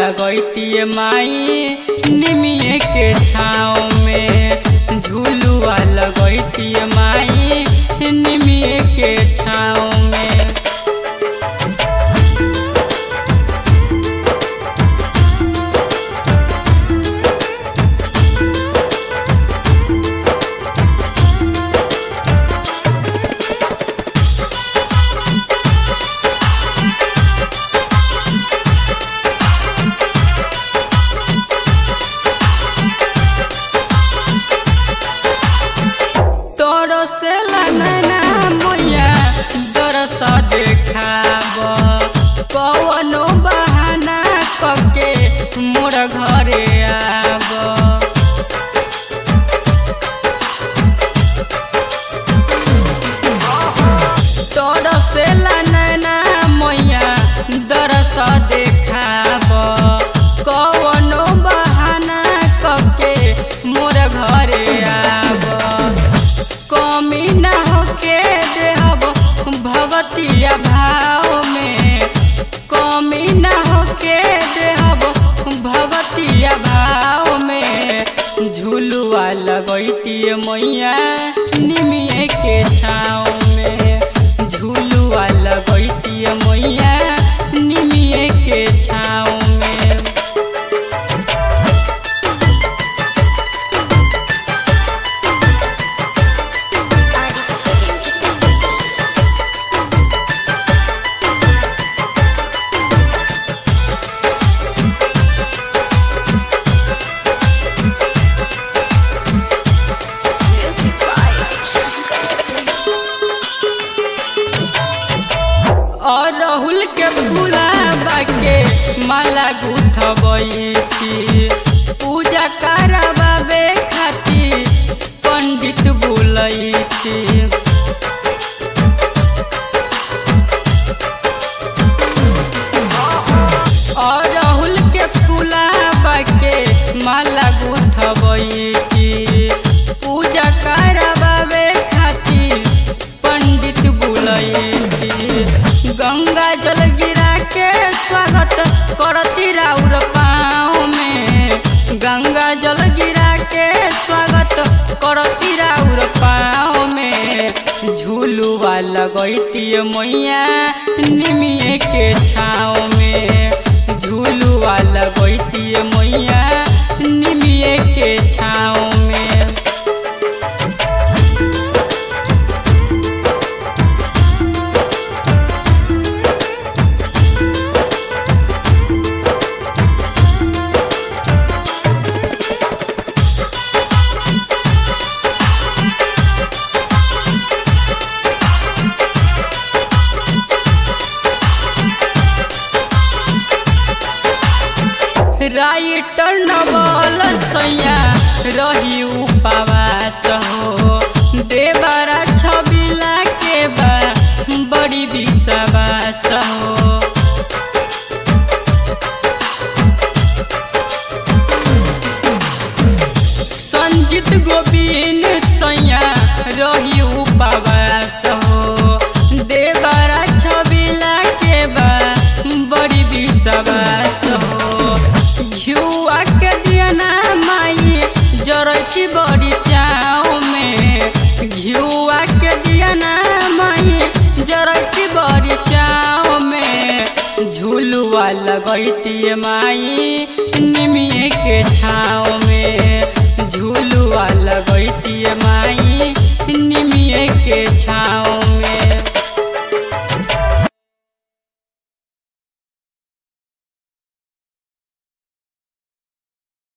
लगैती माई निमिये के छाँव में, झूलुआ लगैती माई निमिये के छाँव में। कवनो बहाना कके मोर घरे आब, तोर से नैना मैया दरस देखाब, कवनो बहाना कके मोर घरे आब, कमी ना होके देहब भगतिया भाव में, कमी ना होके देहब भगतिया भाव में, झूलुआ लगैती मैया निमिये के छाँव में, झूलुआ लगैती मैया निमिये के छाँव में। और राहुल के फूलाबा के माला गुथबैती, पूजा करबाबे खातिर पंडित बुलैती, और राहुल के फूलाबा के माला गुथबैती, पूजा करबाबे खातिर पंडित बुलैती, गंगा जल गिरा के स्वागत करती राउर पाँव में, गंगा जल गिरा के स्वागत करती राउर पाँव में, झूलुआ लगैती मैया निमिये के छाँव में, झूलुआ लगैती मैया निमिये के छाँव में। राइटर नवल सैया रही उपवास हो, देवरा छबिला के बा बड़ी विश्वास हो, संजीत गोविंद सैया रही उपवास हो, देवरा छबिला के बा बड़ी विश्वास हो, घिउआ के दियना माई जरती बड़ी चाव में, घिउआ के दियना माई जरती बड़ी चाव में, झूलुआ लगैती माई निमिये के छाँव में।